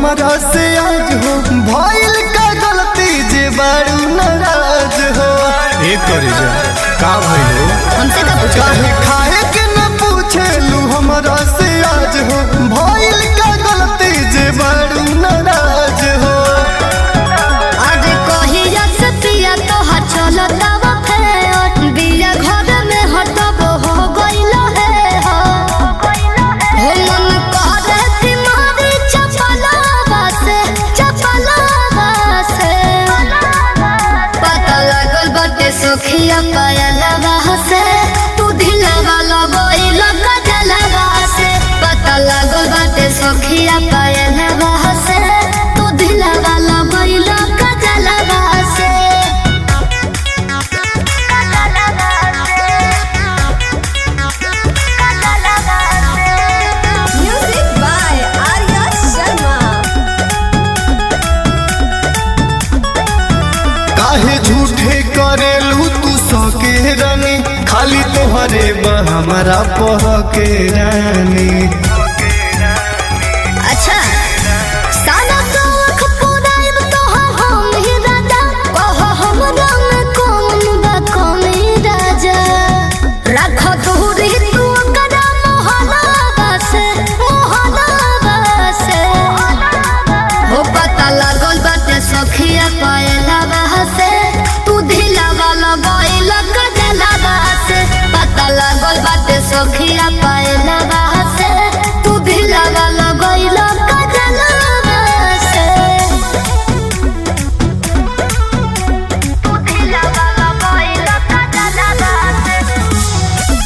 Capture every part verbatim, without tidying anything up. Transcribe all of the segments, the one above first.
हमरा से आज हो भइल का गलती जे बारू नाराज हो। एक करे जा का भइलो हमसे का पूछो काहे खाए के न पूछेलू हमरा से आज हो भइल का गलती जे बारू नाराज हो। आज कहिया से पिया तोहार चलता बा फेर बिया घर में हटबो हो गइल है हो हो मन करे कि मारी चपलावा से चपलावा से पता लागल बाटे सोखिया पायलवा से तू दिलवा लगइल गजलवा से पता लागल बाटे सोखिया पायलवा से तू दिलवा लगइल गजलवा से Music by Arya Sharma. काहे झूठे करेलू तू सके रानी खाली तोहरे बा हमरा पह के रानी। अच्छा सारा शौक पुराइब तोहार हम ही राजा कह हमरा में कौन बा कमी राजा राख दूरी तू कदा मोहलावा से मोहलावा से हो पता लागल बाटे सखिया पायलवा से तू दिलवा लगइल गजलवा से पता लागल बाटे सखिया पायलवा से तू दिलवा लगइल गजलवा से तू दिलवा लगइल गजलवा से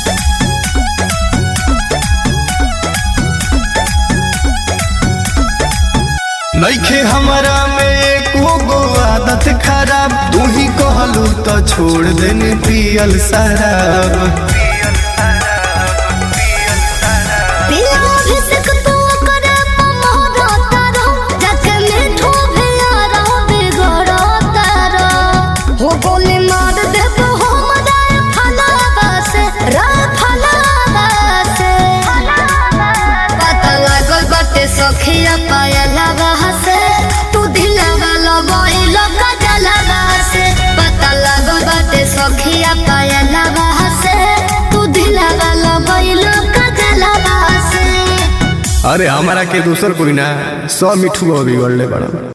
नइखे हमरा में एको गो आदत खराब तू ही कहलू तो छोड़ देने पियल शराब। पिया अभिषेक तू करे पमोरा तारो जाके मिठो भैया बिगड़ो तारो हो गोली मार देबो हमरा फलावा से रा फलावा से पता लागल बाटे सखिया पायलवा से तू दिलवा लगइल गजलवा से पता लागल बाटे सखिया पायलवा से तू दिलवा लगइल गजलवा से। अरे हमारा के दूसर कोई ना सब मिठू बिगड़ले बड़ा।